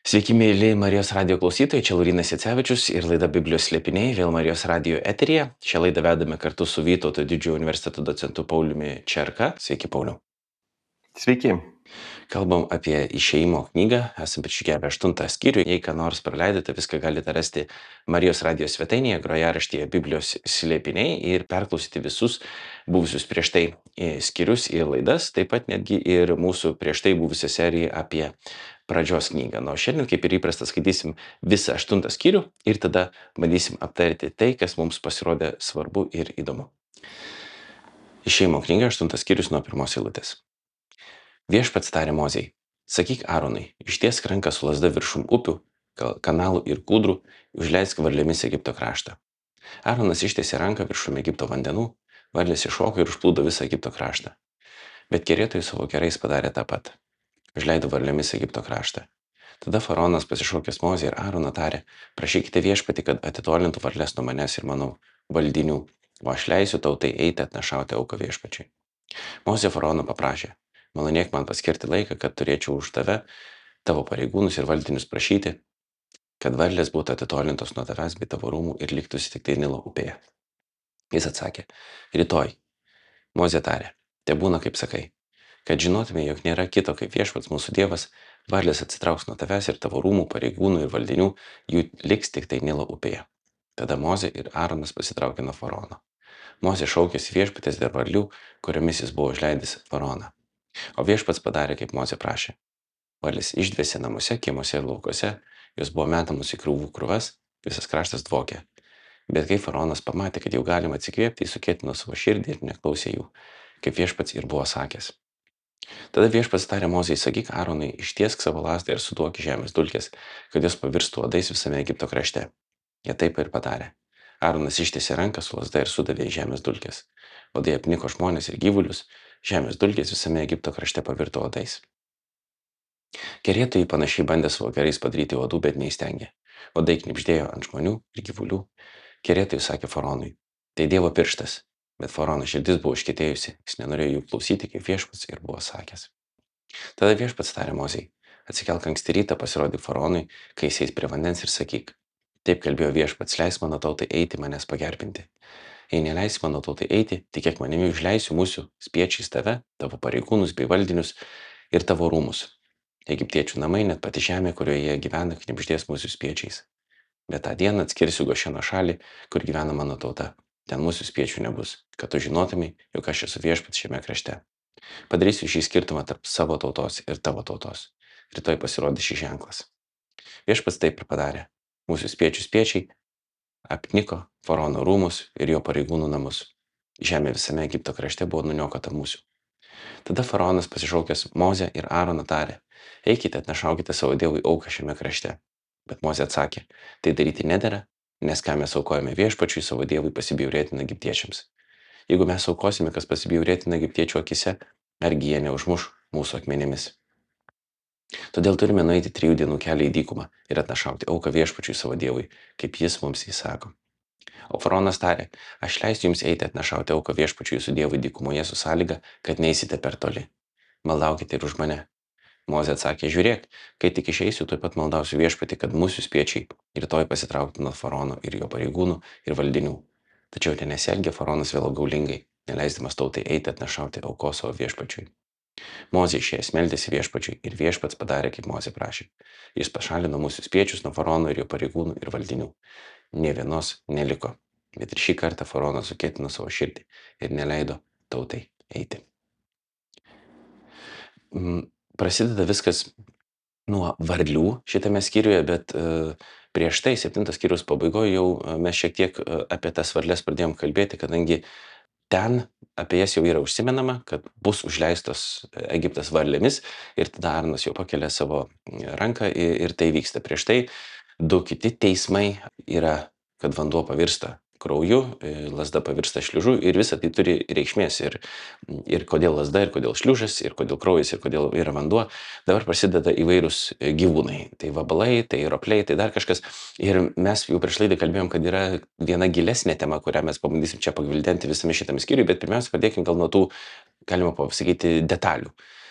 Sveiki, mėly Marijos radio klausytojai, čia Laurynas Jacevičius ir laida Biblijos slėpiniai, vėl Marijos radio eteryje. Šią laidą vedame kartu su Vytauto didžiojo universiteto docentu Pauliumi Čerka. Sveiki, Pauliau. Sveiki. Kalbam apie Išėjimo knygą, esame prišikėję 8 skyrių. Jei ką nors praleidote, viską galite rasti Marijos radio svetainėje, grojaraštyje Biblijos slėpiniai ir perklausyti visus buvusius prieš tai skyrius ir laidas, taip pat netgi ir mūsų prieš tai buvusią seriją apie pradžios knygą. Nuo šiandien, kaip ir įprasta, skaitysim visą 8 skyrių ir tada bandysim aptarti tai, kas mums pasirodė svarbu ir įdomu. Išėjimo knyga, 8 skyrius nuo 1 eilutės. Viešpats tarė Mozei: sakyk Aaronui, ištiesk ranką su lazda viršum upių, kanalų ir kūdrų, užleisk varlėmis Egipto kraštą. Aaronas ištiesė ranką viršum Egipto vandenų, varlės iššoko ir užplūdo visą Egipto kraštą. Bet kerėtojai savo kerais padarė tą pat. Užleido varlėmis Egipto kraštą. Tada faraonas pasišaukęs Mozę ir Aaroną tarė: prašykite viešpatį, kad atitolintų varlės nuo manęs ir mano valdinių, o aš leisiu tautai eiti atnašauti auką viešpačiui. Mozė faraono paprašė: malonėk man paskirti laiką, kad turėčiau už tavo pareigūnus ir valdinius prašyti, kad varlės būtų atitolintos nuo tavęs bei tavo rūmų ir liktųsi tik tai Nilo upėje. Jis atsakė: rytoj. Mozė tarė: tebūna kaip sakai. Kad žinotume, jog nėra kito kaip viešpats mūsų Dievas, varlės atsitrauks nuo tavęs ir tavo rūmų, pareigūnų ir valdinių, jų liks tik tai Nilo upėje. Tada Mozė ir Aaronas pasitraukė nuo faraono. Mozė šaukėsi viešpatės dėl varlių, kuriomis jis buvo užleidęs faraoną. O viešpats padarė, kaip Mozė prašė. Varlės išdvėsė namuose, kiemuose ir laukuose, jos buvo metamos į krūvų krūvas, visas kraštas dvokė. Bet kai faraonas pamatė, kad jau galima atsikvėpti, jis sukėtino savo širdį ir neklausė jų, kaip viešpats ir buvo sakęs. Tada viešpats tarė Mozei: sakyk Aaronui, ištiesk savo lazdą ir suduok žemės dulkes, kad jos pavirstų uodais visame Egipto krašte. Jie taip ir padarė. Aaronas ištiesė ranką su lazda ir sudavė į žemės dulkes. Uodai apniko žmonės ir gyvulius, žemės dulkės visame Egipto krašte pavirto uodais. Kerėtojai panašiai bandė savo kerais padaryti uodų, bet neįstengė. Uodai knibždėjo ant žmonių ir gyvulių. Kerėtojai sakė faraonui: tai Dievo pirštas. Bet faraono širdis buvo užkietėjusi, jis nenorėjo jų klausyti, kaip viešpats ir buvo sakęs. Tada viešpats tarė Mozei: atsikelk anksti rytą, pasirodyk faraonui, kai jis eis prie vandens ir sakyk: taip kalbėjo viešpats, leis mano tautai eiti manęs pagerbinti. Jei neleisi mano tautai eiti, tikėk manimi, užleisiu mūsų spiečiais tave, tavo pareigūnus bei valdinius ir tavo rūmus. Egiptiečių namai, net pati žemė, kurioje jie gyvena, knibždės mūsų spiečiais. Bet tą dieną atskirsiu Gošeno šalį, kur gyvena mano tauta. Ten mūsų spiečių nebus, kad tu žinotumai, jog aš esu viešpats šiame krašte. Padarysiu šį skirtumą tarp savo tautos ir tavo tautos. Rytoj pasirodys šis ženklas. Viešpats taip ir padarė. Mūsų spiečiai apniko faraono rūmus ir jo pareigūnų namus. Žemė visame Egipto krašte buvo nuniokota mūsų. Tada faraonas pasišaukęs Mozę ir Aaroną tarė: eikite, atnašaukite savo Dievui auką šiame krašte. Bet Mozė atsakė: tai daryti nedera, nes ką mes aukojame viešpačiui savo Dievui pasibjaurėtina egiptiečiams. Jeigu mes aukosime, kas pasibjaurėtina egiptiečių akise, argi jie neužmuš mūsų akmenimis. Todėl turime nueiti 3 dienų kelią į dykumą ir atnašauti auką viešpačiui savo Dievui, kaip jis mums įsako. O faraonas tarė: aš leisiu jums eiti atnašauti auką viešpačiui jūsų Dievui dykumoje su sąlyga, kad neisite per toli. Maldaukite ir už mane. Mozė atsakė: žiūrėk, kai tik išeisiu, tuoj pat maldausiu viešpatį, kad mūsų spiečiai rytoj pasitrauktų nuo faraono ir jo pareigūnų ir valdinių. Tačiau ten nesielgė faraonas vėl gaulingai, neleisdamas tautai eiti atnašauti aukos savo viešpačiui. Mozė išėjęs meldėsi viešpačiui ir viešpats padarė, kaip Mozė prašė. Jis pašalino mūsų spiečius nuo faraono ir jo pareigūnų ir valdinių. Nė vienos neliko, bet ir šį kartą faraonas sukėtino savo širdį ir neleido tautai eiti. Prasideda viskas nuo varlių šitame skyriuje, bet prieš tai 7 skyriaus pabaigoje jau mes šiek tiek apie tas varlės pradėjom kalbėti, kadangi ten apie jas jau yra užsimenama, kad bus užleistos Egiptas varlėmis ir tada Aaronas jau pakelia savo ranką ir tai vyksta. Prieš tai 2 kiti teismai yra, kad vanduo pavirsta krauju, lazda pavirsta šliužu ir visa tai turi reikšmės ir kodėl lazda, ir kodėl šliužas, ir kodėl kraujas, ir kodėl yra vanduo. Dabar prasideda įvairūs gyvūnai, tai vabalai, tai ropliai, tai dar kažkas. Ir mes jau prieš laidą kalbėjom, kad yra viena gilesnė tema, kurią mes pabandysim čia pagvildenti visame šitame skyriui, bet pirmiausia pradėkim gal nuo tų, galima pasakyti, detalių.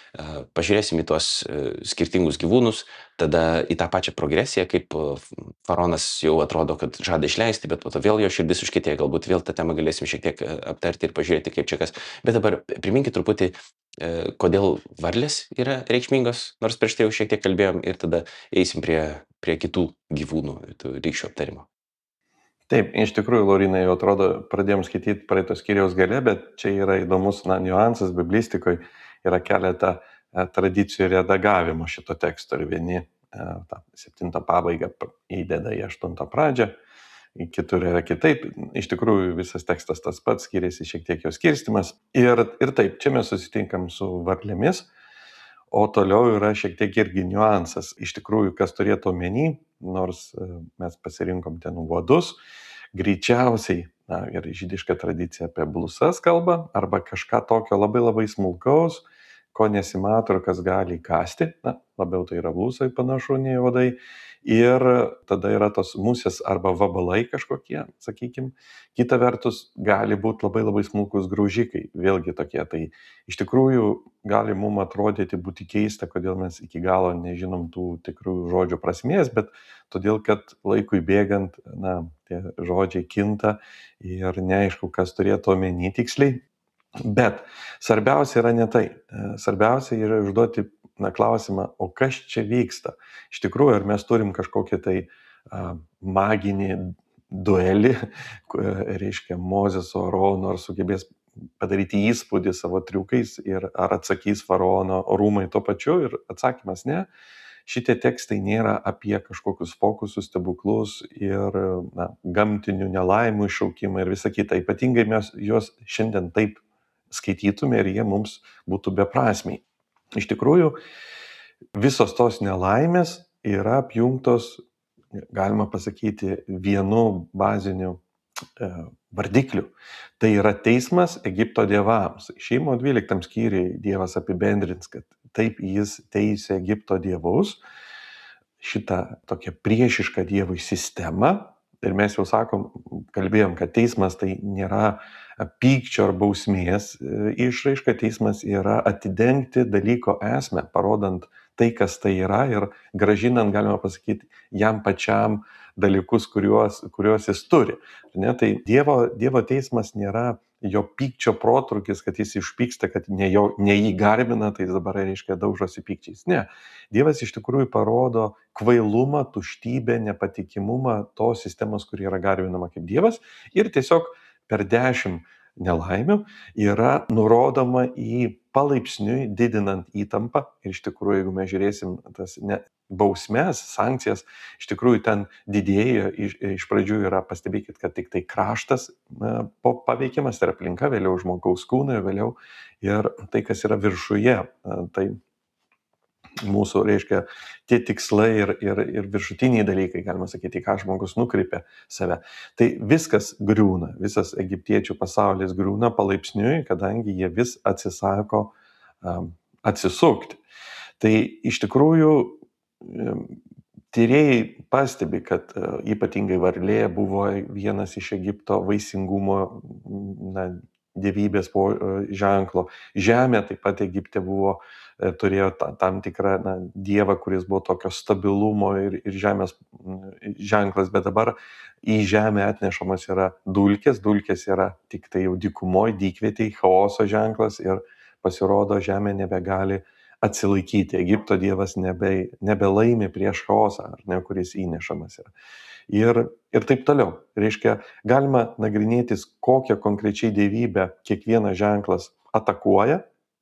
Pažiūrėsim į tuos skirtingus gyvūnus, tada į tą pačią progresiją, kaip faraonas jau atrodo, kad žada išleisti, bet po to vėl jo širdis užkietėja, galbūt vėl tą temą galėsim šiek tiek aptarti ir pažiūrėti, kaip čia kas. Bet dabar priminkit truputį, kodėl varlės yra reikšmingos, nors prieš tai jau šiek tiek kalbėjom, ir tada eisim prie kitų gyvūnų tų rykščių aptarimo. Taip, iš tikrųjų, Laurinai, jau atrodo, pradėjom skaityti praeito skyriaus gale, bet čia yra įdomus niuansas biblistikoje, yra keletą tradicijų redagavimo šito teksto ir vieni tą 7 pabaigą įdeda į 8 pradžią, kitur yra kitaip. Iš tikrųjų, visas tekstas tas pats, skiriasi šiek tiek jo skirstimas. Ir taip, čia mes susitinkam su varlėmis, o toliau yra šiek tiek irgi niuansas. Iš tikrųjų, kas turėtų omeny, nors mes pasirinkom ten uodus, greičiausiai, ir žydiška tradicija apie blusas kalba, arba kažką tokio labai labai smulkaus, ko nesimato ir kas gali įkasti, labiau tai yra blusai panašu nei uodai, ir tada yra tos musės arba vabalai kažkokie, sakykim. Kita vertus, gali būti labai labai smulkus graužikai, vėlgi tokie. Tai iš tikrųjų gali mums atrodyti būti keista, kodėl mes iki galo nežinom tų tikrųjų žodžių prasmės, bet todėl, kad laikui bėgant, tie žodžiai kinta ir neaišku, kas turėtų omeny tiksliai. Bet svarbiausia yra ne tai. Svarbiausia yra užduoti klausimą, o kas čia vyksta? Iš tikrųjų, ar mes turim kažkokį tai maginį duelį, reiškia Mozės su Aaronu, ar sugebės padaryti įspūdį savo triukais ir ar atsakys faraono rūmai tuo pačiu? Ir atsakymas ne. Šitie tekstai nėra apie kažkokius fokusus, stebuklus ir gamtinių nelaimų iššaukimą ir visą kitą. Ypatingai mes juos šiandien taip skaitytume ir jie mums būtų beprasmiai. Iš tikrųjų, visos tos nelaimės yra apjungtos, galima pasakyti, vienu baziniu vardikliu. Tai yra teismas Egipto dievams. Išėjimo 12 skyriui Dievas apibendrins, kad taip jis teisė Egipto dievus, šitą tokią priešišką Dievui sistemą. Ir mes jau kalbėjom, kad teismas tai nėra pykčio ar bausmės išraiška, teismas yra atidengti dalyko esmę, parodant tai, kas tai yra ir gražinant, galima pasakyti, jam pačiam dalykus, kuriuos jis turi. Ne? Tai Dievo teismas nėra jo pykčio protrukis, kad jis išpyksta, kad ne jį garbina, tai dabar reiškia daužosi pykčiais. Ne. Dievas iš tikrųjų parodo kvailumą, tuštybę, nepatikimumą tos sistemos, kuri yra garbinama kaip Dievas, ir tiesiog per 10 nelaimių yra nurodoma į palaipsniui didinant įtampą. Ir iš tikrųjų, jeigu mes žiūrėsim tas bausmes, sankcijas, iš tikrųjų ten didėja. Iš pradžių yra, pastebėkit, kad tik tai kraštas paveikiamas, tai yra aplinka, vėliau žmogaus kūnai, vėliau ir tai, kas yra viršuje. Tai mūsų, reiškia, tie tikslai ir viršutiniai dalykai, galima sakyti, ką žmogus nukreipia save. Tai viskas griūna, visas egiptiečių pasaulis griūna palaipsniui, kadangi jie vis atsisako atsisukti. Tai iš tikrųjų tyrėjai pastebi, kad ypatingai varlė buvo vienas iš Egipto vaisingumo dievybės ženklo. Žemė taip pat Egipte turėjo tam tikrą dievą, kuris buvo tokio stabilumo ir žemės ženklas, bet dabar į žemę atnešamas yra dulkės yra tik tai jau dykumoje, dykvietėje, chaoso ženklas ir pasirodo žemė nebegali atsilaikyti. Egipto dievas nebelaimi prieš chaosą, kuris įnešamas yra. Ir taip toliau. Reiškia, galima nagrinėtis, kokią konkrečiai dievybę kiekvienas ženklas atakuoja,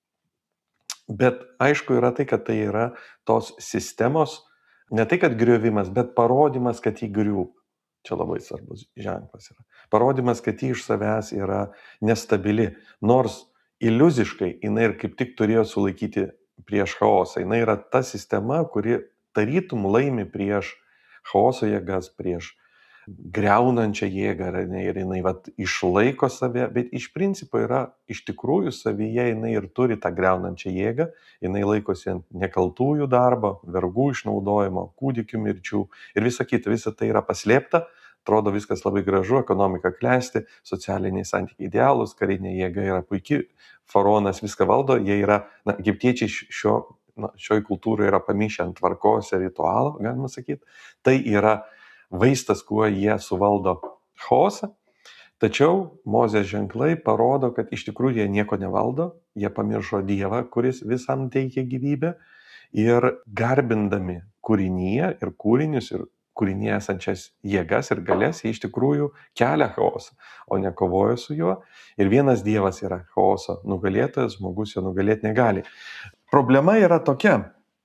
bet aišku yra tai, kad tai yra tos sistemos, ne tai, kad griovimas, bet parodimas, kad jį griūva. Čia labai svarbus ženklas yra. Parodimas, kad jį iš savęs yra nestabili, nors iliuziškai jinai ir kaip tik turėjo sulaikyti prieš chaosą. Jinai yra ta sistema, kuri tarytum laimi prieš chaoso jėgas, prieš greunančią jėgą, ir jinai išlaiko save, bet iš principo yra iš tikrųjų savyje, jinai ir turi tą greunančią jėgą, jinai laikosi ant nekaltųjų darbo, vergų išnaudojimo, kūdikių mirčių ir visa kita, visa tai yra paslėpta atrodo viskas labai gražu, ekonomika klesti, socialiniai santykiai idealūs, karinė jėga yra puikiai, faraonas viską valdo, jie yra, egiptiečiai šioj kultūroje yra pamišę ant tvarkos ir ritualo, galima sakyti. Tai yra vaistas, kuo jie suvaldo chaosą. Tačiau Mozės ženklai parodo, kad iš tikrųjų jie nieko nevaldo, jie pamiršo Dievą, kuris visam teikia gyvybę, ir garbindami kūrinyje ir kūrinius ir kūrinyje esančias jėgas ir galės, jie iš tikrųjų kelia chaosą, o ne kovoja su juo. Ir vienas Dievas yra chaoso nugalėtojas, žmogus jo nugalėti negali. Problema yra tokia,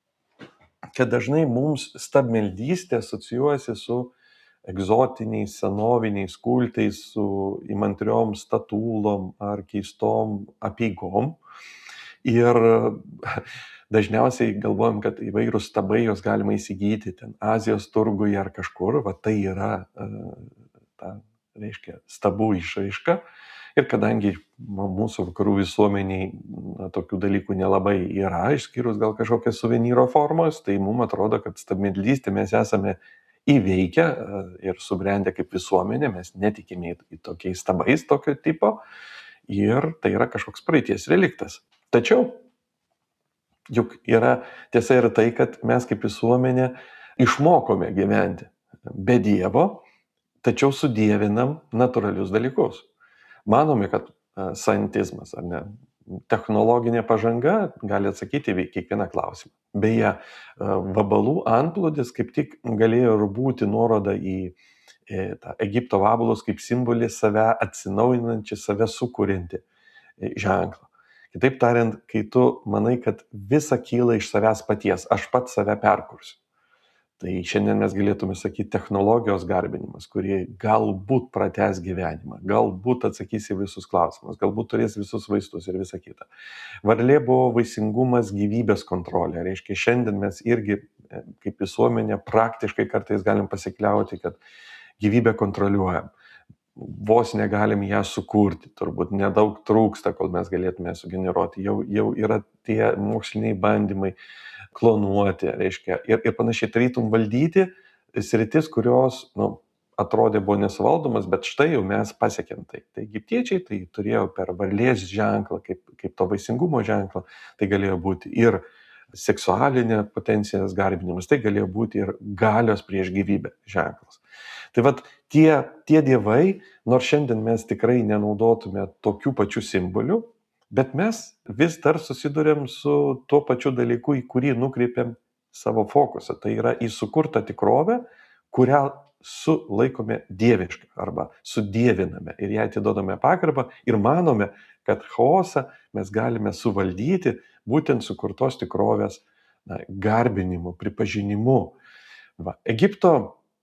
kad dažnai mums stabmeldystė asocijuojasi su egzotiniais, senoviniais kultais, su įmantriom statulom ar keistom apeigom. Ir dažniausiai galvojam, kad įvairūs stabai jos galima įsigyti ten Azijos turguje ar kažkur, va tai yra reiškia stabų išraiška. Ir kadangi mūsų vakarų visuomeniai tokių dalykų nelabai yra, išskyrus gal kažkokias suvenyro formos, tai mums atrodo, kad stabmeldystę mes esame įveikę ir subrendę kaip visuomenė, mes netikime į tokiais stabais tokio tipo ir tai yra kažkoks praeities reliktas. Tačiau juk tiesa yra tai, kad mes kaip visuomenė išmokome gyventi be Dievo, tačiau sudievinam natūralius dalykus. Manome, kad scientizmas ar ne, technologinė pažanga gali atsakyti į kiekvieną klausimą. Beje, vabalų antplūdis kaip tik galėjo būti nuoroda į tą Egipto vabalus kaip simbolį save atsinaujinantį, save sukuriantį ženklą. Kitaip tariant, kai tu manai, kad visa kyla iš savęs paties, aš pats save perkursiu. Tai šiandien mes galėtume sakyti technologijos garbinimas, kurie galbūt pratęs gyvenimą, galbūt atsakys į visus klausimus, galbūt turės visus vaistus ir visą kitą. Varlė buvo vaisingumas, gyvybės kontrolė. Reiškia, šiandien mes irgi kaip visuomenė praktiškai kartais galim pasikliauti, kad gyvybę kontroliuojam. Vos negalim ją sukurti, turbūt nedaug trūksta, kol mes galėtume sugeneruoti. Jau yra tie moksliniai bandymai klonuoti, reiškia, ir panašiai tarytum valdyti sritis, kurios atrodė buvo nesuvaldomas, bet štai jau mes pasiekėm tai. Tai egiptiečiai tai turėjo per varlės ženklą, kaip to vaisingumo ženklą, tai galėjo būti ir seksualinė potencijos garbinimas, tai galėjo būti ir galios prieš gyvybę ženklas. Tai vat tie dievai, nors šiandien mes tikrai nenaudotume tokių pačių simbolių, bet mes vis dar susidurėm su tuo pačiu dalyku, į kurį nukreipiam savo fokusą. Tai yra į sukurtą tikrovę, kurią sulaikome dievišką arba sudieviname ir ją atidodame pagarbą ir manome, kad chaosą mes galime suvaldyti būtent sukurtos tikrovės garbinimu, pripažinimu. Egipto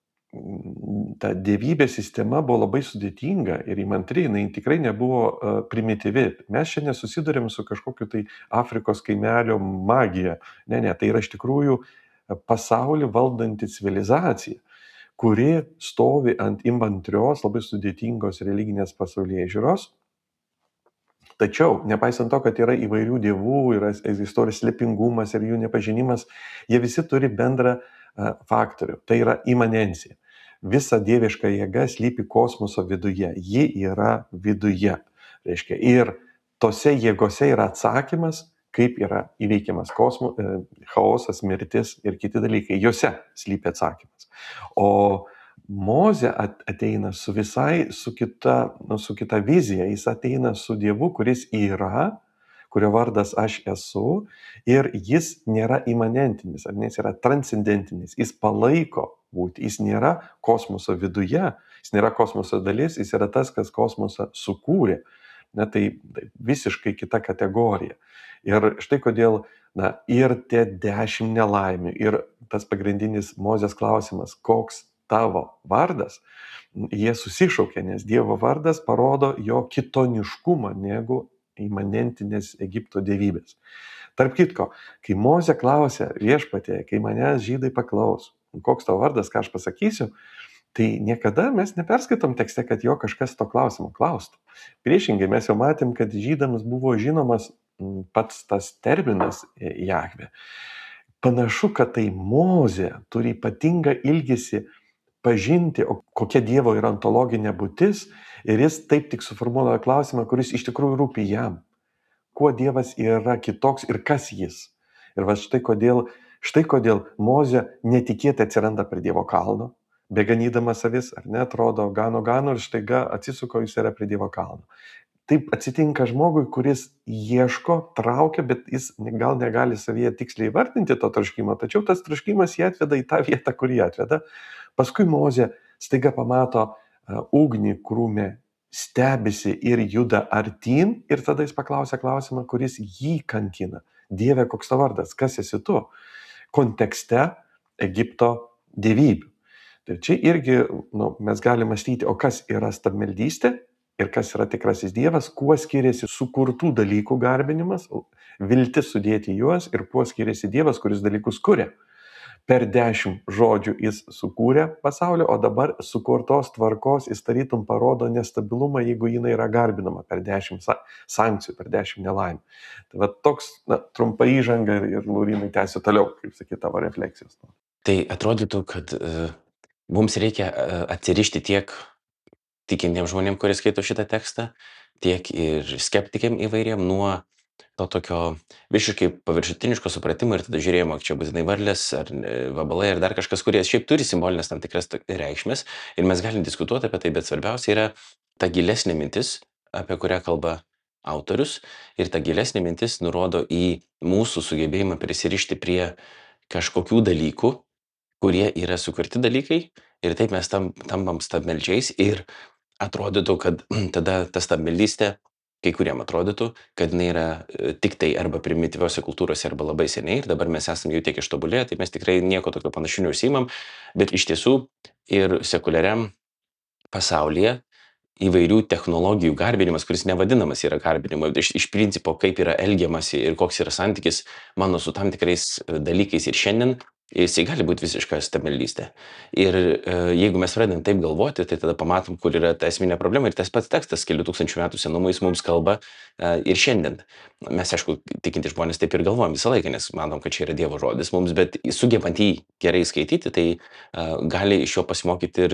ta dievybės sistema buvo labai sudėtinga ir įmantri, jinai tikrai nebuvo primityvi. Mes šiandien susidurėm su kažkokiu tai Afrikos kaimelio magija. Ne, tai yra iš tikrųjų pasaulį valdanti civilizacija, kuri stovi ant įmantrios, labai sudėtingos religinės pasaulėžiūros. Tačiau, nepaisant to, kad yra įvairių dievų, yra egzistuoja slėpingumas ir jų nepažinimas, jie visi turi bendrą faktorių. Tai yra imanencija. Visa dieviška jėga slypi kosmoso viduje. Ji yra viduje. Reiškia, ir tose jėgose yra atsakymas, kaip yra įveikiamas chaosas, mirtis ir kiti dalykai. Jose slypi atsakymas. O Mozė ateina su kita vizija. Jis ateina su Dievu, kuris yra, kurio vardas aš esu, ir jis nėra imanentinis, ar ne, jis yra transcendentinis, jis palaiko būti, jis nėra kosmoso viduje, jis nėra kosmoso dalis, jis yra tas, kas kosmosą sukūrė. Tai visiškai kita kategorija. Ir štai kodėl, ir tie 10 nelaimių, ir tas pagrindinis Mozės klausimas, koks tavo vardas, jie susišaukia, nes Dievo vardas parodo jo kitoniškumą negu imanentinės Egipto dievybės. Tarp kitko, kai Mozė klausė viešpatie, kai manęs žydai paklaus, koks tavo vardas, ką aš pasakysiu, tai niekada mes neperskaitom tekste, kad jo kažkas to klausimo klaustų. Priešingai, mes jau matėm, kad žydams buvo žinomas pats tas terminas Jahvė. Panašu, kad tai Mozė turi ypatingą ilgesį pažinti, kokia Dievo yra ontologinė būtis, ir jis taip tik suformuoja klausimą, kuris iš tikrųjų rūpi jam. Kuo Dievas yra kitoks ir kas jis. Ir va štai kodėl Mozė netikėtai atsiranda prie Dievo kalno, beganydamas avis, ar ne, atrodo, gano ir štaiga atsisuko, jis yra prie Dievo kalno. Taip atsitinka žmogui, kuris ieško, traukia, bet jis gal negali savyje tiksliai įvardinti to troškimo, tačiau tas troškimas jį atveda į tą vietą, kur jį atveda. Paskui Mozė staiga pamato ugnį krūme, stebisi ir juda artyn, ir tada jis paklausia klausimą, kuris jį kankina. Dieve, koks tavo vardas, kas esi tu? Kontekste Egipto dievybių. Tai čia irgi mes galime mąstyti, o kas yra stabmeldystė ir kas yra tikrasis Dievas, kuo skiriasi sukurtų dalykų garbinimas, viltis sudėti juos, ir kuo skiriasi Dievas, kuris dalykus kuria. Per 10 žodžių jis sukūrė pasaulį, o dabar sukurtos tvarkos jis tarytum parodo nestabilumą, jeigu jinai yra garbinama, per 10 sankcijų, per 10 nelaimę. Tai va toks trumpa įžanga, ir Laurynai tęsiu toliau, kaip sakyti, tavo refleksijos. Tai atrodytų, kad mums reikia atsirišti tiek tikintiems žmonėms, kurie skaito šitą tekstą, tiek ir skeptikėm įvairiem nuo to tokio visiškai paviršutiniško supratimo ir tada žiūrėjimo, čia būtinai varlės ar vabalai ar dar kažkas, kurie šiaip turi simbolinės tam tikras reikšmės, ir mes galim diskutuoti apie tai, bet svarbiausia yra ta gilesnė mintis, apie kurią kalba autorius, ir ta gilesnė mintis nurodo į mūsų sugebėjimą prisirišti prie kažkokių dalykų, kurie yra sukurti dalykai, ir taip mes tampam stabmeldžiais, ir atrodytų, kad tada ta stabmeldystė, kai kuriem atrodytų, kad jinai yra tik tai arba primityviose kultūrose, arba labai seniai, ir dabar mes esame jau tiek ištobulėję, tai mes tikrai nieko tokio panašių neužsiimam, bet iš tiesų ir sekuliariam pasaulyje įvairių technologijų garbinimas, kuris nevadinamas yra garbinimu, iš principo kaip yra elgiamasi ir koks yra santykis mano su tam tikrais dalykais ir šiandien, jisai gali būti visiška stabmeldystė. Ir jeigu mes pradedam taip galvoti, tai tada pamatom, kur yra ta esminė problema, ir tas pats tekstas kelių tūkstančių metų senumo jis mums kalba ir šiandien. Mes, aišku, tikinti žmonės taip ir galvojam visą laiką, nes manom, kad čia yra Dievo žodis mums, bet sugebant jį gerai skaityti, tai gali iš jo pasimokyti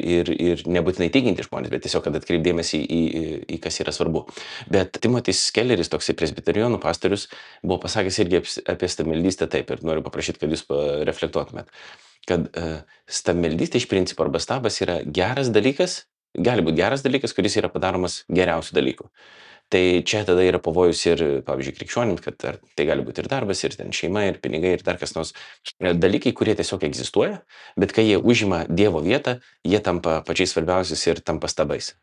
ir nebūtinai tikinti žmonės, bet tiesiog, kad atkreipdėmėsi į kas yra svarbu. Bet Timotis Kelleris, toksai presbiterionų pastorius, buvo pasakęs irgi apie stabmeldystę taip, ir noriu paprašyti, kad jūs reflektuotumėt, kad stabmeldystė iš principo arba stabas yra geras dalykas, gali būti geras dalykas, kuris yra padaromas geriausių dalykų. Tai čia tada yra pavojus ir, pavyzdžiui, krikščionims, kad tai gali būti ir darbas, ir ten šeima, ir pinigai, ir dar kas nors dalykai, kurie tiesiog egzistuoja, bet kai jie užima Dievo vietą, jie tampa pačiais svarbiausiais ir tampa stabais.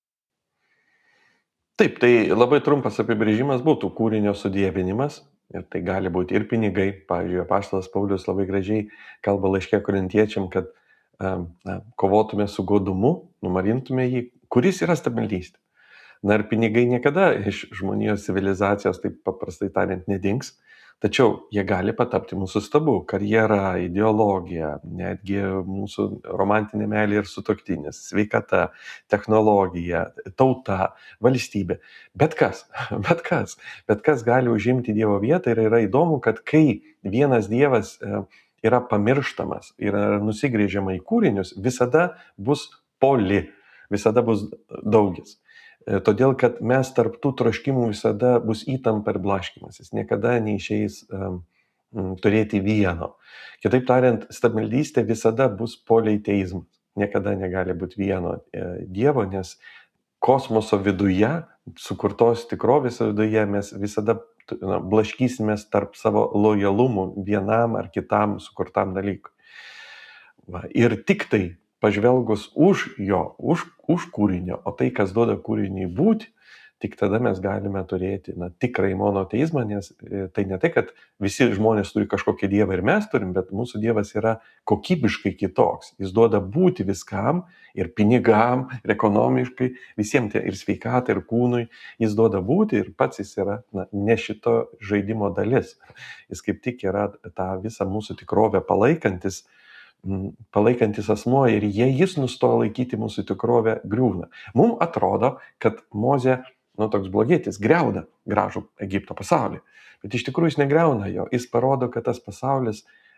Taip, tai labai trumpas apibrėžimas būtų kūrinio sudievinimas, ir tai gali būti ir pinigai. Pavyzdžiui, apaštalas Paulius labai gražiai kalba laiške Korintiečiam, kad kovotume su godumu, numarintume jį, kuris yra stabmeldystė. Na ir pinigai niekada iš žmonijos civilizacijos, taip paprastai tariant, nedings, tačiau jie gali patapti mūsų stabu. Karjera, ideologija, netgi mūsų romantinė meilė ir sutuoktinis, sveikata, technologija, tauta, valstybė. Bet kas gali užimti Dievo vietą, ir yra įdomu, kad kai vienas Dievas yra pamirštamas, yra nusigrėžiama į kūrinius, visada bus poli, visada bus daugis. Todėl, kad mes tarp tų troškimų visada bus įtampa ir blaškymas, jis niekada neišeis turėti vieno. Kitaip tariant, stabmeldystė visada bus politeizmas, niekada negali būti vieno Dievo, nes kosmoso viduje, sukurtos tikrovės viduje mes visada blaškysimės tarp savo lojalumų vienam ar kitam sukurtam dalykui. Ir tik tai pažvelgus už jo, už kūrinio, o tai, kas duoda kūriniui būti, tik tada mes galime turėti tikrąjį monoteizmą, nes tai ne tai, kad visi žmonės turi kažkokį Dievą ir mes turim, bet mūsų Dievas yra kokybiškai kitoks. Jis duoda būti viskam, ir pinigam, ir ekonomiškai, visiems, ir sveikatai, ir kūnui. Jis duoda būti, ir pats jis yra ne šito žaidimo dalis. Jis kaip tik yra tą visą mūsų tikrovę palaikantis asmuo, ir jei jis nustoja laikyti mūsų tikrovę, griūna. Mums atrodo, kad Mozė, toks blogietis, griauna gražų Egipto pasaulį. Bet iš tikrųjų jis negriauna jo. Jis parodo, kad tas pasaulis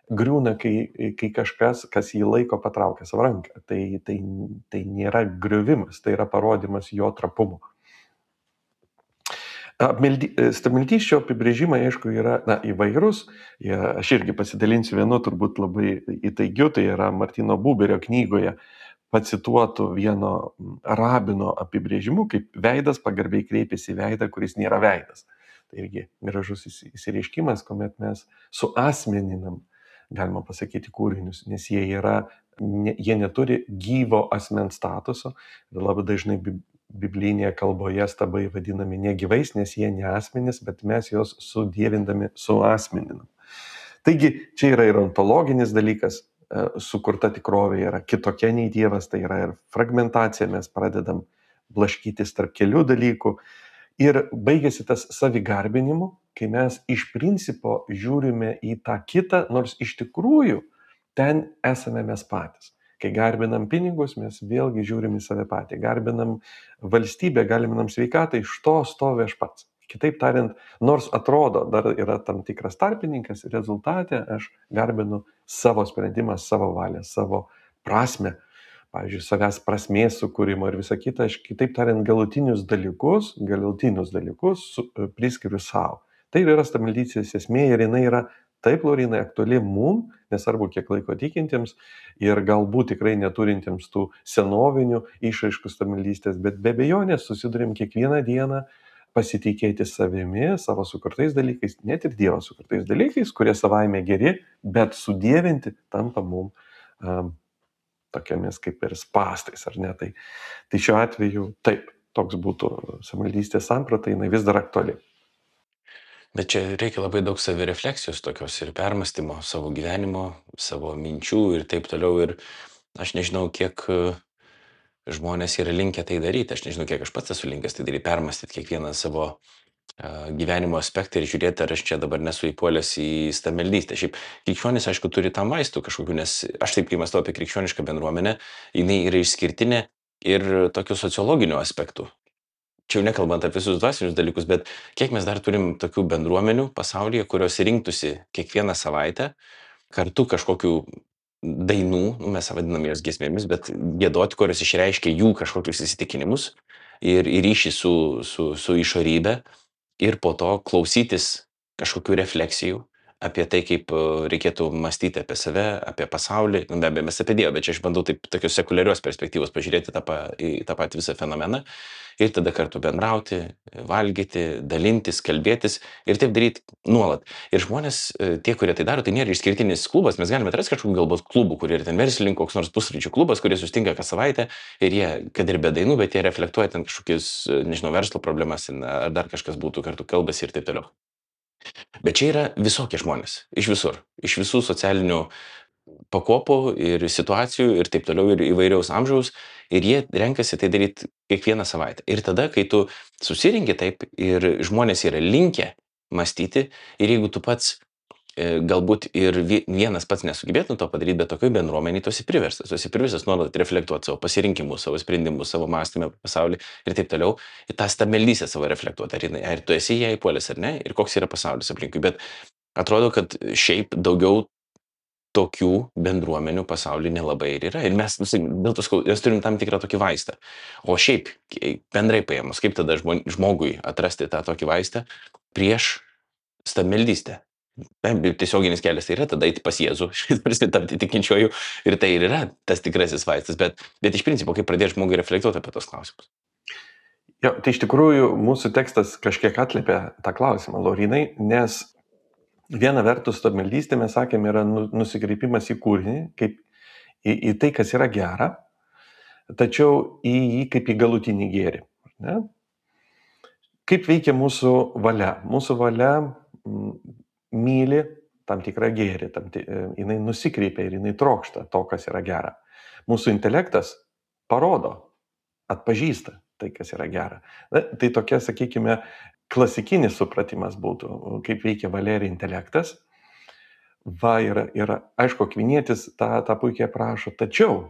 griūna, kai kažkas, kas jį laiko, patraukia savo ranką. Tai nėra griuvimas, tai yra parodymas jo trapumo. Stabmeldysčio apibrėžimai, aišku, yra įvairūs. Aš irgi pasidalinsiu vienu, turbūt labai įtaigiu, tai yra Martino Buberio knygoje pacituotų vieno rabino apibrėžimu, kaip veidas pagarbiai kreipiasi į veidą, kuris nėra veidas. Tai irgi gražus įsireiškimas, kuomet mes suasmeninam, galima pasakyti, kūrinius, nes jie neturi gyvo asmens statuso ir labai dažnai biblinėje kalboje stabai vadinami negyvais, nes jie ne asmenys, bet mes juos sudievindami suasmeninam. Taigi čia yra ir ontologinis dalykas, sukurta tikrovė yra kitokia nei Dievas, tai yra ir fragmentacija, mes pradedam blaškytis tarp kelių dalykų ir baigėsi tas savigarbinimu, kai mes iš principo žiūrime į tą kitą, nors iš tikrųjų ten esame mes patys. Kai garbinam pinigus, mes vėlgi žiūrim į save patį. Garbinam valstybę, garbinam sveikatą, iš to stovi aš pats. Kitaip tariant, nors atrodo, dar yra tam tikras tarpininkas, rezultate aš garbinu savo sprendimą, savo valią, savo prasme, pavyzdžiui, savęs prasmės sukūrimo ir visą kitą, aš kitaip tariant, galutinius dalykus priskiriu savo. Tai yra stabmeldystės esmė ir jinai yra taip, Laurinai, aktuali mum, nesvarbu kiek laiko tikintiems ir galbūt tikrai neturintiems tų senovinių išraiškų stabmeldystės, bet be abejonės susidurim kiekvieną dieną pasitikėti savimi, savo sukurtais dalykais, net ir Dievo sukurtais dalykais, kurie savaime geri, bet sudievinti tampa mum tokiamis kaip ir spastais, ar ne? Tai šiuo atveju taip, toks būtų stabmeldystės samprata, jinai vis dar aktuali. Bet čia reikia labai daug savirefleksijos tokios ir permąstymo savo gyvenimo, savo minčių ir taip toliau. Ir aš nežinau, kiek žmonės yra linkę tai daryti. Aš nežinau, kiek aš pats esu linkęs tai daryti, permąstyti kiekvieną savo gyvenimo aspektą ir žiūrėti, ar aš čia dabar nesu įpuolęs į stabmeldystę. Šiaip krikščionys, aišku, turi tam vaistų kažkokių, nes aš taip, kai mąstau apie krikščionišką bendruomenę, jinai yra išskirtinė ir tokių sociologinių aspektų. Čia jau nekalbant apie visus dvasinius dalykus, bet kiek mes dar turim tokių bendruomenių pasaulyje, kurios rinktųsi kiekvieną savaitę kartu kažkokių dainų, mes vadinam jas giesmėmis, bet giedoti, kurios išreiškia jų kažkokius įsitikinimus ir ryšį su išorybė ir po to klausytis kažkokių refleksijų apie tai, kaip reikėtų mąstyti apie save, apie pasaulį, be abejo, mes apie Dievą, bet čia aš bandau taip tokios sekuliarios perspektyvos pažiūrėti į tą patį visą fenomeną ir tada kartu bendrauti, valgyti, dalintis, kalbėtis ir taip daryti nuolat. Ir žmonės, tie, kurie tai daro, tai nėra išskirtinis klubas, mes galime atrasti kažkokių galbūt klubų, kurie yra ten verslininkų, koks nors pusryčių klubas, kurie susitinka kas savaitę ir jie, kad ir be dainų, bet jie reflektuoja ten kažkokius, nežinau, verslo problemas ar dar kažkas būtų, kartu kalbasi ir taip toliau. Bet čia yra visokie žmonės, iš visur, iš visų socialinių pakopų ir situacijų ir taip toliau ir įvairiaus amžiaus ir jie renkasi tai daryti kiekvieną savaitę. Ir tada, kai tu susirinki taip ir žmonės yra linkę mąstyti ir jeigu tu pats galbūt ir vienas pats nesugebėtum to padaryti, bet tokioj bendruomeniai tu esi priverstas nuolat reflektuoti savo pasirinkimus, savo sprendimus, savo mąstymą apie pasaulį ir taip toliau, ir tą stabmeldystę savo reflektuoti, ar tu esi ją įpuolęs ar ne, ir koks yra pasaulis aplinkui. Bet atrodo, kad šiaip daugiau tokių bendruomenių pasaulyje nelabai ir yra. Ir mes dėl to turim tam tikrą tokį vaistą. O šiaip, bendrai paėmus, kaip tada žmogui atrasti tą tokį vaistą prieš stabmeldystę? Tiesioginis kelias tai yra tada eiti pas Jėzų, tapti tikinčiuoju ir tai ir yra tas tikrasis vaistas, bet iš principo, kaip pradėti žmogui reflektuoti apie tos klausimus. Jo, tai iš tikrųjų mūsų tekstas kažkiek atliepia tą klausimą, Laurinai, nes viena vertus stabmeldystė, mes sakėme, yra nusikreipimas į kūrinį, kaip į tai, kas yra gera, tačiau į jį kaip į galutinį gėrį. Ne? Kaip veikia mūsų valia? Mūsų valia myli tam tikrą gėrį, jinai nusikreipia ir jinai trokšta to, kas yra gera. Mūsų intelektas parodo, atpažįsta tai, kas yra gera. Tai tokia, sakykime, klasikinis supratimas būtų, kaip veikia valia ir intelektas. Va, ir aišku, Akvinietis tą puikiai aprašo, tačiau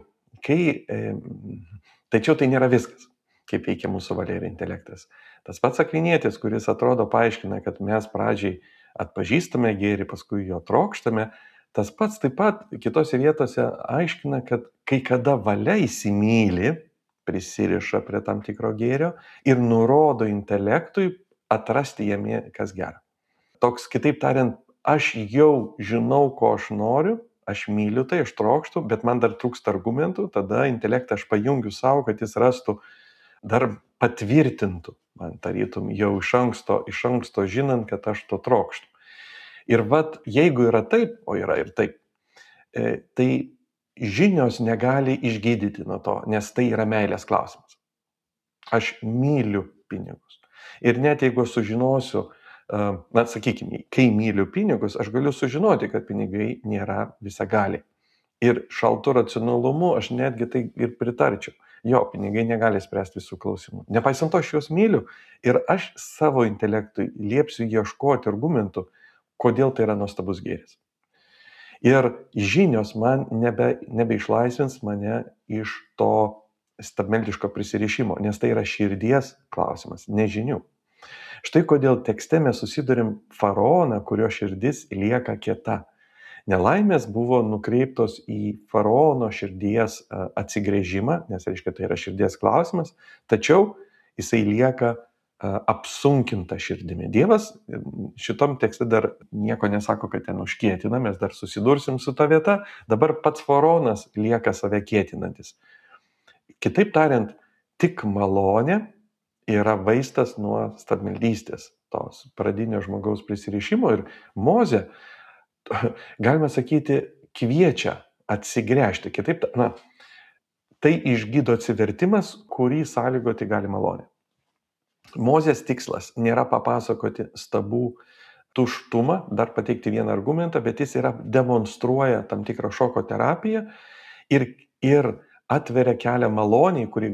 tai nėra viskas, kaip veikia mūsų valia ir intelektas. Tas pats Akvinietis, kuris atrodo paaiškina, kad mes pradžiai atpažįstame gėrį, paskui jo trokštame, Tas pats taip pat kitose vietose aiškina, kad kai kada valia įsimyli, prisiriša prie tam tikro gėrio ir nurodo intelektui atrasti jame kas gera. Toks, kitaip tariant, aš jau žinau, ko aš noriu, aš myliu tai, aš trokštu, bet man dar trūksta argumentų, tada intelektą aš pajungiu savo, kad jis rastų, dar patvirtintų man tarytum jau iš anksto žinant, kad aš to trokštu. Ir vat, jeigu yra taip, o yra ir taip, tai žinios negali išgydyti nuo to, nes tai yra meilės klausimas. Aš myliu pinigus. Ir net jeigu sužinosiu, na, sakykime, kai myliu pinigus, aš galiu sužinoti, kad pinigai nėra visagaliai. Ir šaltu racionalumu aš netgi tai ir pritarčiau. Jo, pinigai negali spręsti visų klausimų. Nepaisant to, aš juos myliu ir aš savo intelektui liepsiu ieškoti argumentų, kodėl tai yra nuostabus gėris. Ir žinios man nebeišlaisvins mane iš to stabmeldiško prisirišimo, nes tai yra širdies klausimas, ne žinių. Štai kodėl tekste mes susidurim faraoną, kurio širdis lieka kieta. Nelaimės buvo nukreiptos į faraono širdies atsigręžimą, nes reiškia tai yra širdies klausimas, tačiau jisai lieka apsunkinta širdimi. Dievas šitom tekste dar nieko nesako, kad ten užkietina, mes dar susidursim su ta vieta, dabar pats faraonas lieka save kietinantis. Kitaip tariant, tik malonė yra vaistas nuo stabmeldystės, tos pradinio žmogaus prisirišimo ir Mozė, galima sakyti, kviečia atsigręžti. Kitaip, tai išgydo atsivertimas, kurį sąlygoti gali malonė. Mozės tikslas nėra papasakoti stabų tuštumą, dar pateikti vieną argumentą, bet jis demonstruoja tam tikrą šoko terapiją ir atveria kelią maloniai, kuri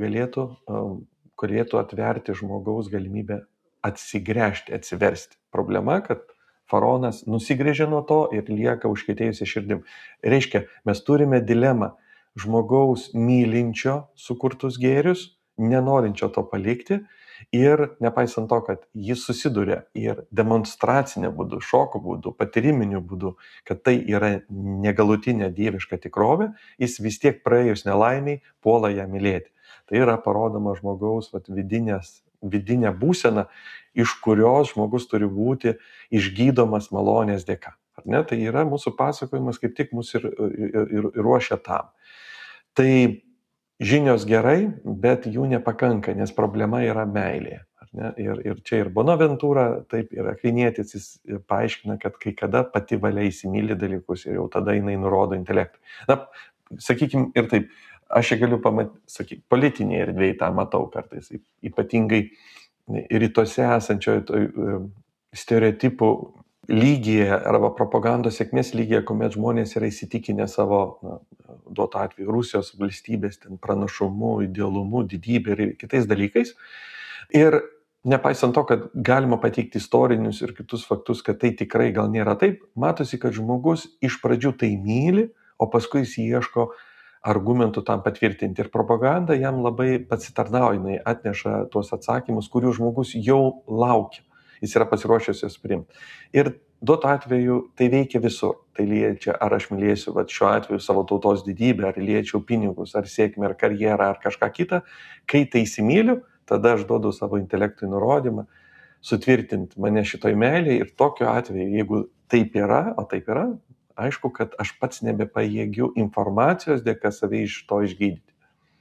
galėtų atverti žmogaus galimybę atsigręžti, atsiversti. Problema, kad faraonas nusigrėžė nuo to ir lieka užkietėjusi širdim. Reiškia, mes turime dilemą žmogaus mylinčio sukurtus gėrius, nenorinčio to palikti ir nepaisant to, kad jis susiduria ir demonstracinė būdu, šoko būdu, patyriminiu būdu, kad tai yra negalutinė dieviška tikrovė, jis vis tiek praėjus nelaimiai puola ją mylėti. Tai yra parodoma žmogaus vidinė būsena, iš kurios žmogus turi būti išgydomas malonės dėka. Ar ne? Tai yra mūsų pasakojimas, kaip tik mus ir ruošia tam. Tai žinios gerai, bet jų nepakanka, nes problema yra meilė. Ar ne? Ir čia ir Bonaventūra, taip, ir Akvinietis, jis paaiškina, kad kai kada pati valia įsimyli dalykus ir jau tada jinai nurodo intelektą. Na, sakykime ir taip, aš čia galiu sakyti, politinėje erdvėje tą matau kartais, ypatingai rytuose esančioje stereotipų lygyje arba propagandos sėkmės lygyje, kuomet žmonės yra įsitikinę savo, duotu atveju, Rusijos valstybės pranašumu, idealumu, didybė ir kitais dalykais. Ir nepaisant to, kad galima pateikti istorinius ir kitus faktus, kad tai tikrai gal nėra taip, matosi, kad žmogus iš pradžių tai myli, o paskui jis ieško argumentų tam patvirtinti. Ir propaganda jam labai pasitarnauja, jinai atneša tuos atsakymus, kurių žmogus jau laukia. Jis yra pasiruošęs juos priimti. Ir duotu atveju tai veikia visur. Tai liečia, ar aš mylėsiu šiuo atveju savo tautos didybę, ar liečiau pinigus, ar sėkmę, ar karjerą, ar kažką kitą. Kai tai įsimyliu, tada aš duodu savo intelektui nurodymą sutvirtinti mane šitoj meilėje ir tokiu atveju, jeigu taip yra, o taip yra, aišku, kad aš pats nebepajėgiu informacijos dėka save iš to išgydyti.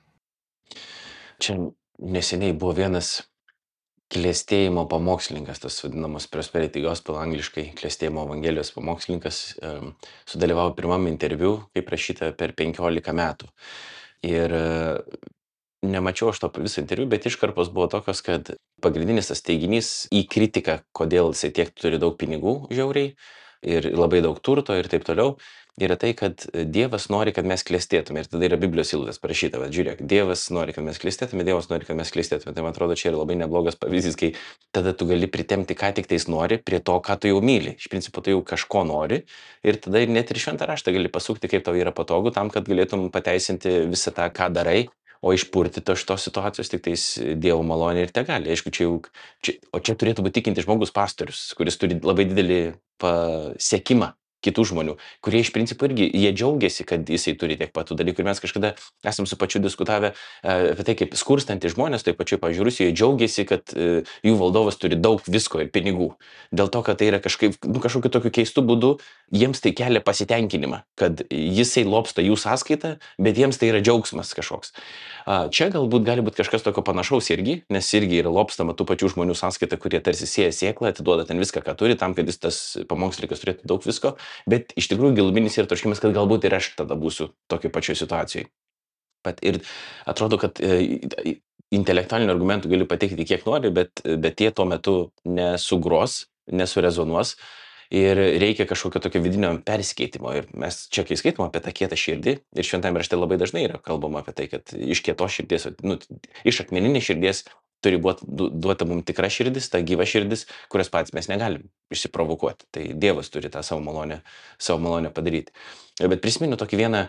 Čia neseniai buvo vienas klėstėjimo pamokslininkas, tas vadinamas Prosperity Gospel, angliškai klėstėjimo evangelijos pamokslininkas, sudalyvavo pirmam interviu, kaip rašyta, per 15 metų. Ir nemačiau aš to visą interviu, bet iškarpos buvo tokios, kad pagrindinis tas teiginys į kritiką, kodėl jisai tiek turi daug pinigų žiauriai ir labai daug turto ir taip toliau, yra tai, kad Dievas nori, kad mes klestėtume. Ir tada yra Biblijos eilutės parašyta, žiūrėk, Dievas nori, kad mes klestėtume, Dievas nori, kad mes klestėtume. Tai man atrodo, čia yra labai neblogas pavyzdys, kai tada tu gali pritemti, ką tik tais nori, prie to, ką tu jau myli. Iš principo, tu jau kažko nori ir tada net ir šventą raštą gali pasukti, kaip tau yra patogu, tam, kad galėtum pateisinti visą tą, ką darai. O išpurti to šitos situacijos tik tais Dievo malonė ir tegali. Aišku, čia turėtų būti tikintis žmogus pastorius, kuris turi labai didelį pasiekimą kitų žmonių, kurie iš principo irgi, jie džiaugiasi, kad jisai turi tiek pat tų dalykų. Ir mes kažkada esam su pačiu diskutavę apie tai, kaip skurstantys žmonės, taip pačiai, pavyzdžiui, Rusijoje džiaugiasi, kad jų valdovas turi daug visko ir pinigų. Dėl to, kad tai yra kažkokiu tokiu keistu būdu, jiems tai kelia pasitenkinimą, kad jisai lobsta jų sąskaitą, bet jiems tai yra džiaugsmas kažkoks. Čia galbūt gali būti kažkas tokio panašaus irgi, nes irgi yra lobstama tų pačių žmonių sąskaita, kurie tarsi sieja sėklą, atiduoda ten viską, ką turi, tam, kad jis tas pamokslininkas turėtų daug visko, bet iš tikrųjų giluminis yra troškimas, kad galbūt ir aš tada būsiu tokio pačioje situacijoje. Ir atrodo, kad intelektualinių argumentų gali pateikti kiek nori, bet jie tuo metu nesugros, nesurezonuos. Ir reikia kažkokio tokio vidinio persikeitimo. Ir mes čia, kai skaitom apie tą kietą širdį, ir šventame rašte labai dažnai yra kalbama apie tai, kad iš kietos širdies, iš akmeninės širdies turi būti duota mums tikra širdis, ta gyva širdis, kurias patys mes negalim išsiprovokuoti. Tai Dievas turi tą savo malonę padaryti. Bet prisimenu tokį vieną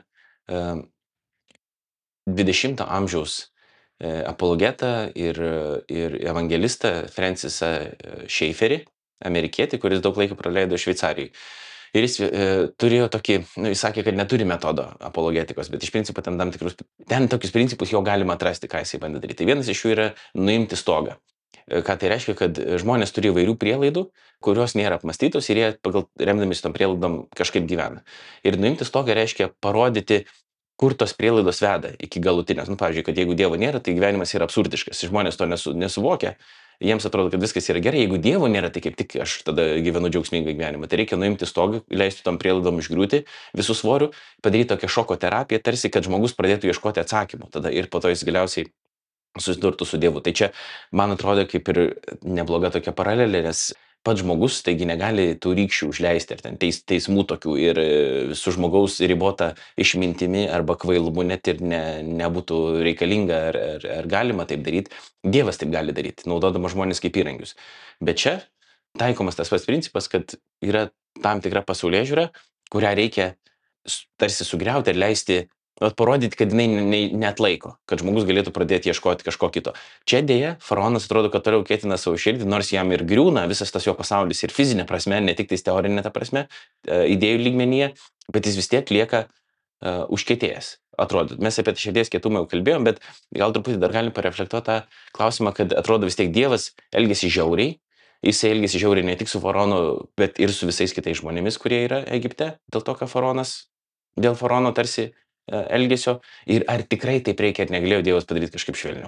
20 amžiaus apologetą ir evangelistą Francisą Schaefferį, amerikietį, kuris daug laiko praleido Šveicarijai. Ir jis turėjo tokį, jis sakė, kad neturi metodo apologetikos, bet iš principo ten tokius principus jau galima atrasti, ką jisai bandė daryti. Tai vienas iš jų yra nuimti stogą. Ką tai reiškia, kad žmonės turi įvairių prielaidų, kurios nėra apmastytos ir jie remdamiesi tom prielaidom kažkaip gyvena. Ir nuimti stogą reiškia parodyti, kur tos prielaidos veda iki galutinės. Pavyzdžiui, kad jeigu Dievo nėra, tai gyvenimas yra absurdiškas. Žmonės to nesuvokia. Jiems atrodo, kad viskas yra gerai. Jeigu Dievo nėra, tai kaip tik aš tada gyvenu džiaugsmingą gyvenimą. Tai reikia nuimti stogą, leisti tom prielaidom išgriūti visų svorių, padaryti tokią šoko terapiją, tarsi, kad žmogus pradėtų ieškoti atsakymų. Tada ir po to jis galiausiai susidurtų su Dievu. Tai čia, man atrodo, kaip ir nebloga tokia paralelė, nes pats žmogus, taigi negali tų rykščių užleisti, ar ten teismų tokių, ir su žmogaus ribota išmintimi arba kvailumu net ir nebūtų reikalinga ar galima taip daryti. Dievas taip gali daryti, naudodamas žmonės kaip įrankius. Bet čia taikomas tas pats principas, kad yra tam tikra pasaulėžiūra, kurią reikia tarsi sugriauti ir leisti, parodyti, kad jinai neatlaiko, kad žmogus galėtų pradėti ieškoti kažko kito. Čia dėja, faraonas atrodo, kad toliau kėtina savo širdį, nors jam ir griūna visas tas jo pasaulis ir fizinė prasme, ne tik tais teorinė ta prasme, idėjų lygmenyje, bet jis vis tiek lieka užkietėjęs. Atrodo, mes apie širdies kietumą jau kalbėjom, bet gal truputį dar galim pareflektuoti tą klausimą, kad atrodo vis tiek Dievas elgiasi žiauriai. Jisai elgiasi žiauriai ne tik su faraonu, bet ir su visais kitais žmonėmis, kurie yra Egipte, dėl to, kad dėl faraono tarsi elgesio, ir ar tikrai taip reikia, ar negalėjo Dievas padaryti kažkaip švelniau?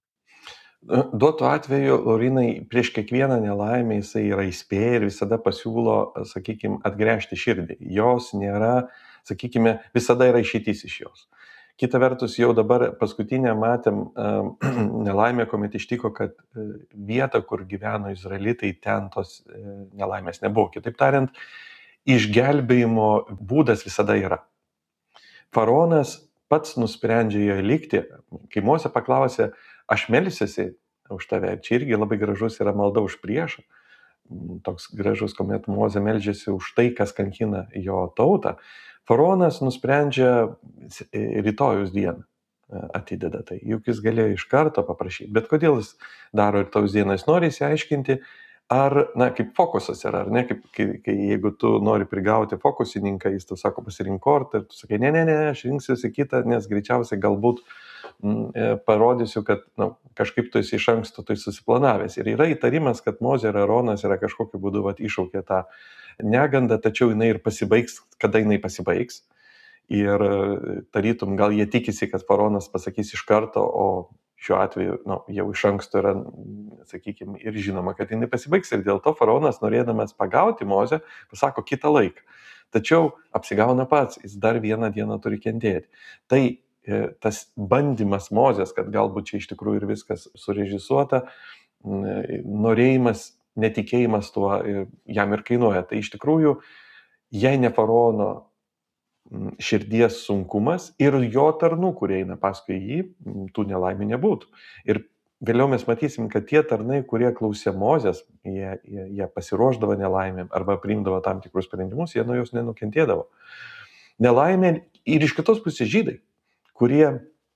Duotu atveju, Laurinai, prieš kiekvieną nelaimę jisai yra įspėję ir visada pasiūlo, sakykime, atgręžti širdį. Jos nėra, sakykime, visada yra išeitis iš jos. Kita vertus, jau dabar paskutinę matėm nelaimę, kuomet ištiko, kad vieta, kur gyveno izraelitai, ten tos nelaimės nebuvo. Kitaip tariant, išgelbėjimo būdas visada yra. Faraonas pats nusprendžia joje likti. Kai Mozė paklausė, aš melsiuosi už tave, čia irgi labai gražus yra malda už priešą. Toks gražus, kuomet Mozė meldžiasi už tai, kas kankina jo tautą. Faraonas nusprendžia rytojus dieną atideda tai. Juk jis galėjo iš karto paprašyti. Bet kodėl jis daro rytojus dieną? Jis nori įsiaiškinti, ar, kaip fokusas yra, ar ne, kai jeigu tu nori prigauti fokusininką, jis tu sako pasirink kortą ir tu sakai, ne, aš rinksiuosi kitą, nes greičiausiai galbūt parodysiu, kad kažkaip tu esi iš anksto tai susiplanavęs. Ir yra įtarimas, kad Mozė ir Aronas yra kažkokiu būdu iššaukė tą negandą, tačiau jinai ir pasibaigs, kada jinai pasibaigs. Ir tarytum, gal jie tikisi, kad faraonas pasakys iš karto, o šiuo atveju jau iš anksto yra, sakykime, ir žinoma, kad jinai pasibaigs. Ir dėl to faraonas, norėdamas pagauti Mozę, pasako kitą laiką. Tačiau apsigauna pats, jis dar vieną dieną turi kentėti. Tai tas bandymas Mozės, kad galbūt čia iš tikrųjų ir viskas surežisuota, norėjimas, netikėjimas tuo jam ir kainuoja. Tai iš tikrųjų, jei ne faraono širdies sunkumas ir jo tarnų, kurie eina paskui jį, tų nelaimių nebūtų. Ir vėliau mes matysim, kad tie tarnai, kurie klausė Mozės, jie pasiruošdavo nelaimėm arba priimdavo tam tikrus sprendimus, jie nuo jos nenukentėdavo. Nelaimė ir iš kitos pusės žydai, kurie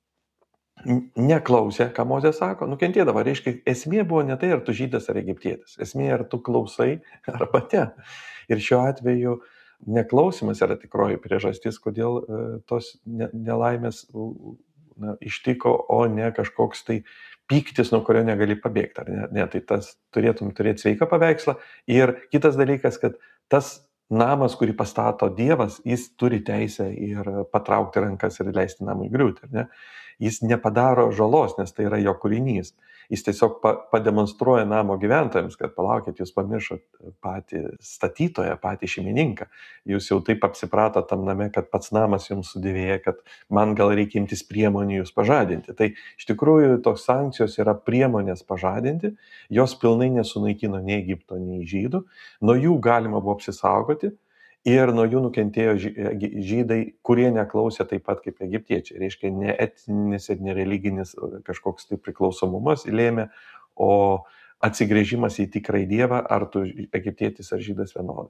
neklausė, ką Mozė sako, nukentėdavo. Reiškia, esmė buvo ne tai, ar tu žydas ar egiptietis. Esmė, ar tu klausai arba ne. Ir šiuo atveju neklausimas yra tikroji priežastis, kodėl tos nelaimės ištiko, o ne kažkoks tai pyktis, nuo kurio negali pabėgti. Ar ne? Ne, tai tas turėtum turėti sveiką paveikslą. Ir kitas dalykas, kad tas namas, kurį pastato Dievas, jis turi teisę ir patraukti rankas ir leisti namui griūti. Jis nepadaro žalos, nes tai yra jo kūrinys. Jis tiesiog pademonstruoja namo gyventojams, kad palaukit, jūs pamiršot patį statytoją, patį šeimininką. Jūs jau taip apsipratot tam name, kad pats namas jums sudėvėja, kad man gal reikia imtis priemonių jūs pažadinti. Tai iš tikrųjų tos sankcijos yra priemonės pažadinti, jos pilnai nesunaikino nei Egipto, nei žydų, nuo jų galima buvo apsisaugoti. Ir nuo jų nukentėjo žydai, kurie neklausė taip pat kaip egiptiečiai. Reiškia, ne etinis ir nereliginis kažkoks tai priklausomumas lėmė, o atsigrėžimas į tikrąjį Dievą, ar tu egiptietis ar žydas vienodai.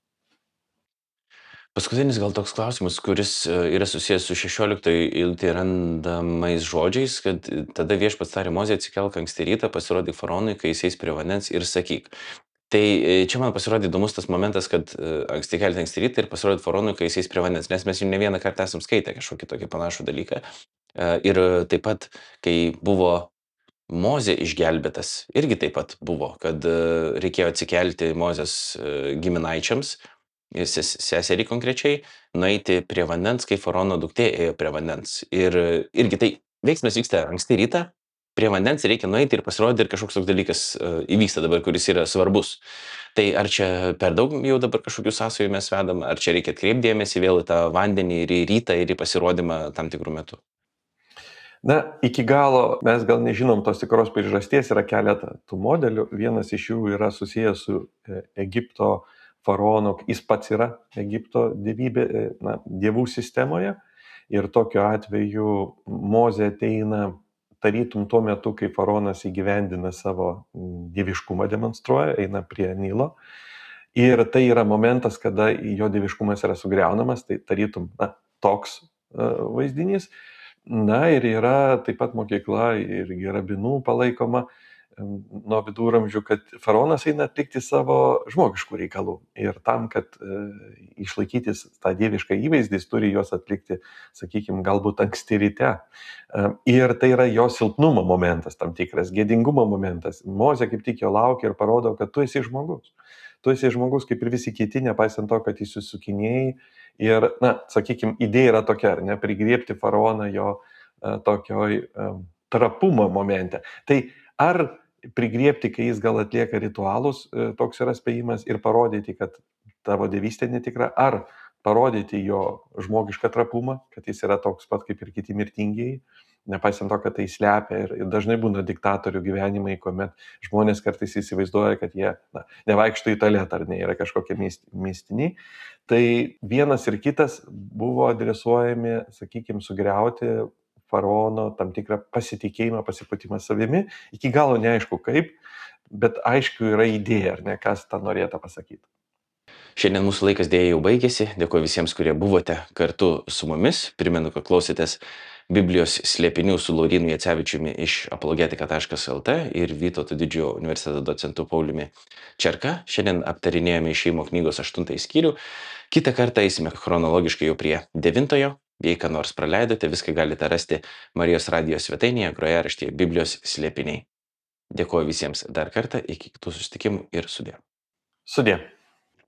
Paskutinis gal toks klausimas, kuris yra susijęs su 16 eilutėje randamais žodžiais, kad tada viešpats tarė Mozei: atsikelk anksti rytą, pasirodyk faraonui, kai jis eis prie vandens, ir sakyk. Tai čia man pasirodė įdomus tas momentas, kad anksti kelti anksti rytą ir pasirodyti faraonui, kai jis eis prie vandens, nes mes jau ne vieną kartą esam skaitę kažkokį tokį panašų dalyką. Ir taip pat, kai buvo Mozė išgelbėtas, irgi taip pat buvo, kad reikėjo atsikelti Mozės giminaičiams, seserį konkrečiai, nueiti prie vandens, kai faraono duktė ėjo prie vandens. Ir irgi tai veiksmas vyksta anksti rytą, prie vandens reikia nueiti ir pasirodyti, ir kažkoks toks dalykas įvyksta dabar, kuris yra svarbus. Tai ar čia per daug jau dabar kažkokių sąsajų mes vedam, ar čia reikia atkreipti dėmesį vėl į tą vandenį ir į rytą ir į pasirodymą tam tikrų metų? Na, iki galo mes gal nežinom tos tikros priežasties, yra keletą tų modelių. Vienas iš jų yra susijęs su Egipto faraonu, jis pats yra Egipto dievybė, dievų sistemoje. Ir tokiu atveju Mozė ateina tarytum tuo metu, kai faraonas įgyvendina savo dieviškumą, demonstruoja, eina prie Nilo. Ir tai yra momentas, kada jo dieviškumas yra sugriaunamas, tai tarytum toks vaizdinys. Na ir yra taip pat mokykla irgi rabinų palaikoma nuo viduramžių, kad faraonas eina atlikti savo žmogiškų reikalų. Ir tam, kad išlaikyti tą dievišką įvaizdį, jis turi juos atlikti, sakykime, galbūt anksti ryte. Ir tai yra jo silpnumo momentas, tam tikras gėdingumo momentas. Mozė kaip tik jo laukia ir parodo, kad tu esi žmogus. Tu esi žmogus kaip ir visi kiti, nepaisant to, kad įsisukinėjai. Ir, sakykime, idėja yra tokia, ar ne, prigriebti faraoną jo tokioj trapumo momente. Tai ar prigriebti, kai jis gal atlieka ritualus, toks yra spėjimas, ir parodyti, kad tavo dievystė netikra, ar parodyti jo žmogišką trapumą, kad jis yra toks pat kaip ir kiti mirtingieji, nepaisant to, kad tai slepia, ir dažnai būna diktatorių gyvenimai, kuomet žmonės kartais įsivaizduoja, kad jie nevaikšto į tualetą, ar ne, yra kažkokie mistiniai. Tai vienas ir kitas buvo adresuojami, sakykime, sugriauti faraono tam tikrą pasitikėjimą, pasipūtimą savimi. Iki galo neaišku kaip, bet aišku yra idėja, ar ne, kas tą norėtų pasakyti. Šiandien mūsų laikas dėja jau baigėsi. Dėkuoju visiems, kurie buvote kartu su mumis. Primenu, kad klausėtės Biblijos slėpinių su Laurynu Jacevičiumi iš apologetika.lt ir Vytauto didžiojo universiteto docentu Pauliumi Čerka. Šiandien aptarinėjome Išėjimo knygos 8 skyrių. Kitą kartą eisime chronologiškai jau prie 9. Jei ką nors praleidote, viską galite rasti Marijos radijos svetainėje, grojaraštyje Biblijos slėpiniai. Dėkuoju visiems dar kartą, iki kitų susitikimų ir sudie. Sudie.